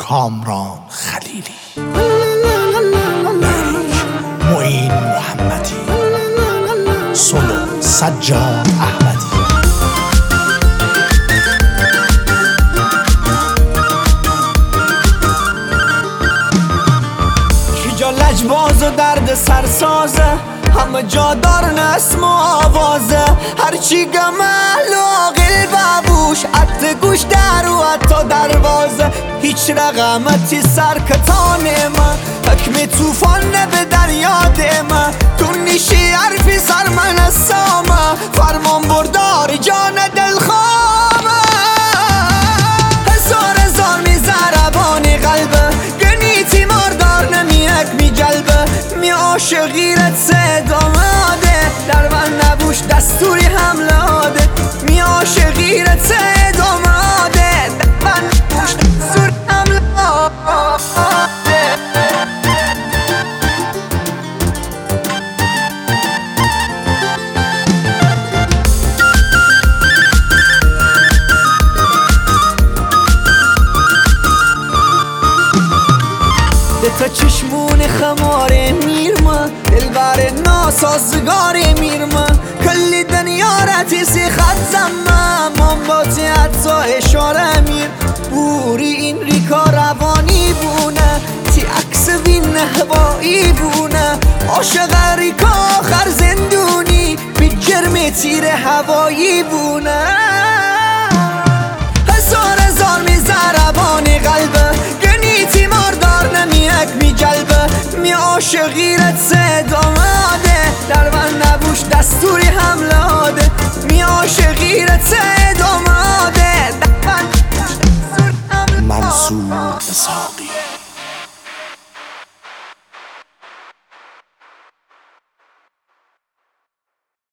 کامران خلیلی، معین محمدی، سلو سجاد احمدی. کجا لجباز و درد سرسازه، همه جا دارن اسم و آوازه. هرچی گمل و عاقل بابوش، حتی گوش در و حتی دروازه. هیچ رقمتی سرکتان من، حکم توفان به دریاد من. تو نیشی حرفی سر من السامه، فرمان بردار جان دلخوامه. هزار میزربانی قلبه، گنی تیمار دار نمیرک می جلبه. می عاشقیرت سداماده، در من نبوش دستوری حمله هاده. می عاشقیرت سداماده، در من نبوش دستوری حمله هاده. تا چشمون خماره میرما، دلبر ناسازگار میرما. کلی دنیا رتیسی خط زمم، من با تی حتی اشاره میر. بوری این ریکا روانی بونه، تی عکس وین هوایی بونه. عاشق ریکا آخر زندونی، بی جرم تیر هوایی بونه. هزار میزربانی قلبه، گنی تیمار دار نمیرک می جلبه. می عاشقیرت سداماده، در من نبوش دستوری حمله هاده. می عاشقیرت سداماده، در من نبوش دستوری حمله هاده. منصور اسحاقی.